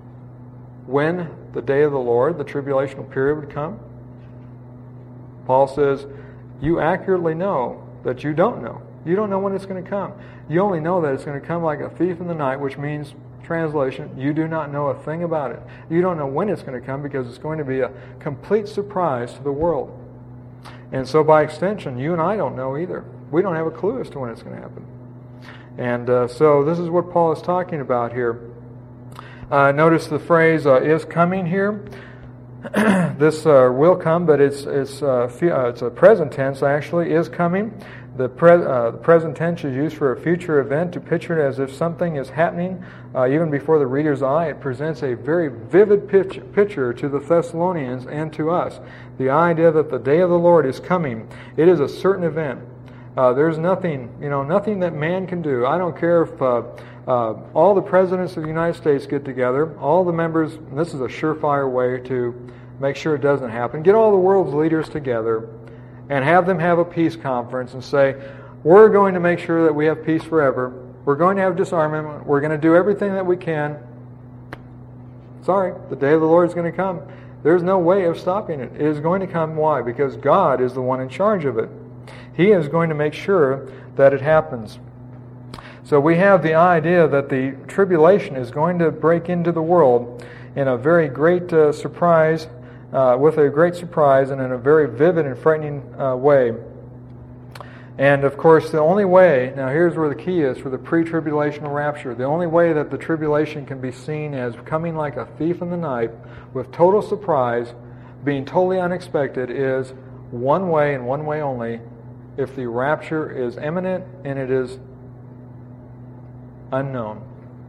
when the day of the Lord, the tribulational period, would come? Paul says, you accurately know that you don't know. You don't know when it's going to come. You only know that it's going to come like a thief in the night, which means, translation, you do not know a thing about it. You don't know when it's going to come because it's going to be a complete surprise to the world. And so by extension, you and I don't know either. We don't have a clue as to when it's going to happen. And uh, so this is what Paul is talking about here. Uh, notice the phrase uh, is coming here. This uh, will come, but it's it's uh, uh, it's a present tense. Actually, is coming. The, pre- uh, the present tense is used for a future event to picture it as if something is happening uh, even before the reader's eye. It presents a very vivid picture, picture to the Thessalonians and to us. The idea that the day of the Lord is coming. It is a certain event. Uh, there's nothing, you know, nothing that man can do. I don't care if uh, uh, all the presidents of the United States get together, all the members, and this is a surefire way to make sure it doesn't happen, get all the world's leaders together and have them have a peace conference and say, we're going to make sure that we have peace forever. We're going to have disarmament. We're going to do everything that we can. Sorry, the day of the Lord is going to come. There's no way of stopping it. It is going to come. Why? Because God is the one in charge of it. He is going to make sure that it happens. So we have the idea that the tribulation is going to break into the world in a very great uh, surprise, uh, with a great surprise and in a very vivid and frightening uh, way. And of course, the only way, now here's where the key is for the pre-tribulational rapture, the only way that the tribulation can be seen as coming like a thief in the night with total surprise, being totally unexpected, is one way and one way only: if the rapture is imminent and it is unknown.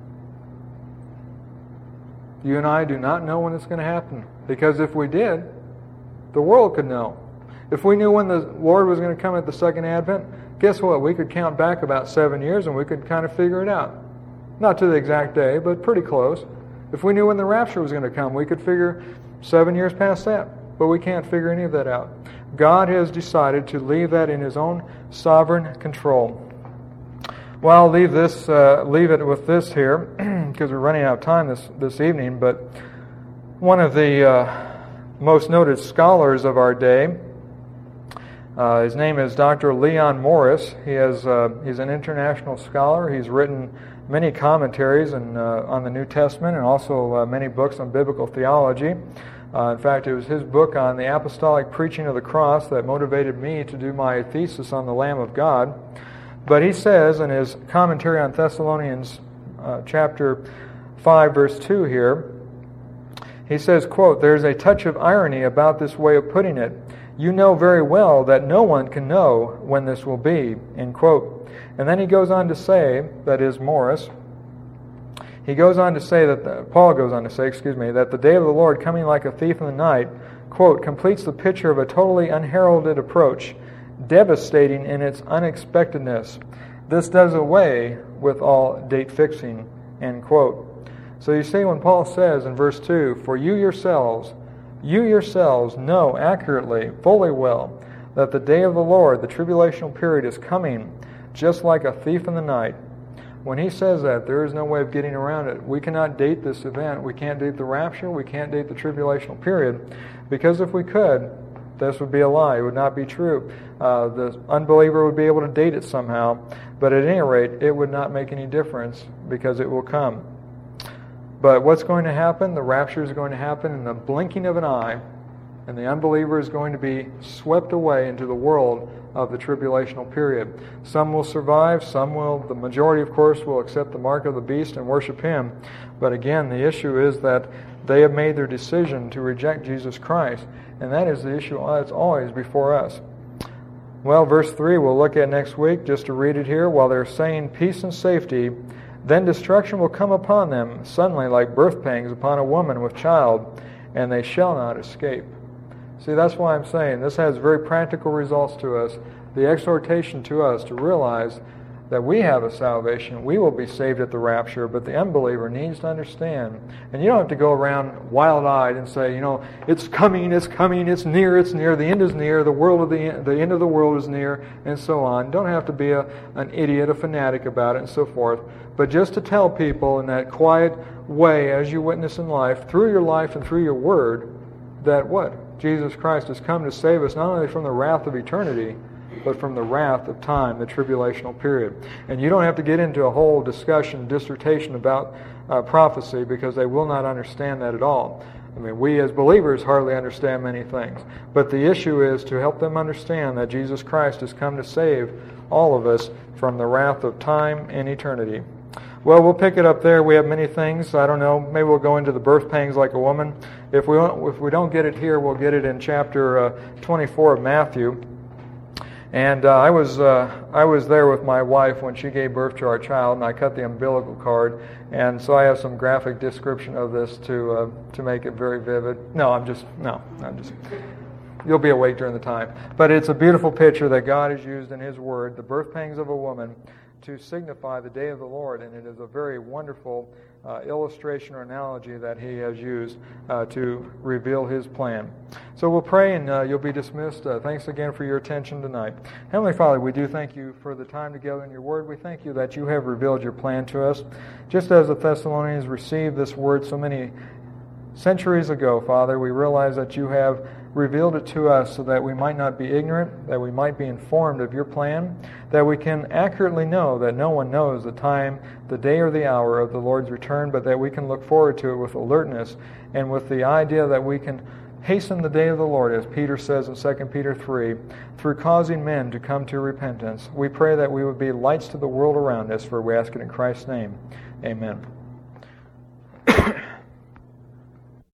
You and I do not know when it's going to happen, because if we did, the world could know. If we knew when the Lord was going to come at the second advent, guess what? We could count back about seven years and we could kind of figure it out. Not to the exact day, but pretty close. If we knew when the rapture was going to come, we could figure seven years past that. But we can't figure any of that out. God has decided to leave that in His own sovereign control. Well, I'll leave this, uh, leave it with this here, because we're running out of time this, this evening. But one of the uh, most noted scholars of our day, uh, his name is Doctor Leon Morris. He has uh, he's an international scholar. He's written many commentaries and, uh, on the New Testament, and also uh, many books on biblical theology. Uh, in fact, it was his book on the apostolic preaching of the cross that motivated me to do my thesis on the Lamb of God. But he says in his commentary on Thessalonians uh, chapter five, verse two here, he says, quote, "There's a touch of irony about this way of putting it. You know very well that no one can know when this will be," end quote. And then he goes on to say, that is Morris, he goes on to say that, the, Paul goes on to say, excuse me, that the day of the Lord coming like a thief in the night, quote, completes the picture of a totally unheralded approach, devastating in its unexpectedness. This does away with all date fixing, end quote. So you see when Paul says in verse two, "For you yourselves, you yourselves know accurately, fully well, that the day of the Lord, the tribulational period, is coming just like a thief in the night." When he says that, there is no way of getting around it. We cannot date this event. We can't date the rapture. We can't date the tribulational period, because if we could, this would be a lie. It would not be true. Uh, the unbeliever would be able to date it somehow, but at any rate, it would not make any difference, because it will come. But what's going to happen? The rapture is going to happen in the blinking of an eye. And the unbeliever is going to be swept away into the world of the tribulational period. Some will survive, some will, the majority of course, will accept the mark of the beast and worship him. But again, the issue is that they have made their decision to reject Jesus Christ. And that is the issue that's always before us. Well, verse three we'll look at next week, just to read it here. While they're saying peace and safety, then destruction will come upon them suddenly like birth pangs upon a woman with child, and they shall not escape. See, that's why I'm saying this has very practical results to us. The exhortation to us to realize that we have a salvation, we will be saved at the rapture, but the unbeliever needs to understand. And you don't have to go around wild-eyed and say, you know, it's coming, it's coming, it's near, it's near, the end is near, the world of the end, the end of the world is near, and so on. Don't have to be a, an idiot, a fanatic about it, and so forth. But just to tell people in that quiet way, as you witness in life, through your life and through your word, that what? Jesus Christ has come to save us not only from the wrath of eternity, but from the wrath of time, the tribulational period. And you don't have to get into a whole discussion, dissertation about uh, prophecy, because they will not understand that at all. I mean, we as believers hardly understand many things. But the issue is to help them understand that Jesus Christ has come to save all of us from the wrath of time and eternity. Well, we'll pick it up there. We have many things. I don't know. Maybe we'll go into the birth pangs like a woman. If we don't, if we don't get it here, we'll get it in chapter uh, twenty-four of Matthew. And uh, I was uh, I was there with my wife when she gave birth to our child, and I cut the umbilical cord. And so I have some graphic description of this to uh, to make it very vivid. No, I'm just no, I'm just. You'll be awake during the time. But it's a beautiful picture that God has used in His Word, the birth pangs of a woman, to signify the day of the Lord. And it is a very wonderful uh, illustration or analogy that He has used uh, to reveal His plan. So we'll pray, and uh, you'll be dismissed. Uh, thanks again for your attention tonight. Heavenly Father, we do thank You for the time together in Your Word. We thank You that You have revealed Your plan to us. Just as the Thessalonians received this Word so many centuries ago, Father, we realize that You have revealed it to us so that we might not be ignorant, that we might be informed of Your plan, that we can accurately know that no one knows the time, the day, or the hour of the Lord's return, but that we can look forward to it with alertness and with the idea that we can hasten the day of the Lord, as Peter says in Second Peter three, through causing men to come to repentance. We pray that we would be lights to the world around us, for we ask it in Christ's name. Amen.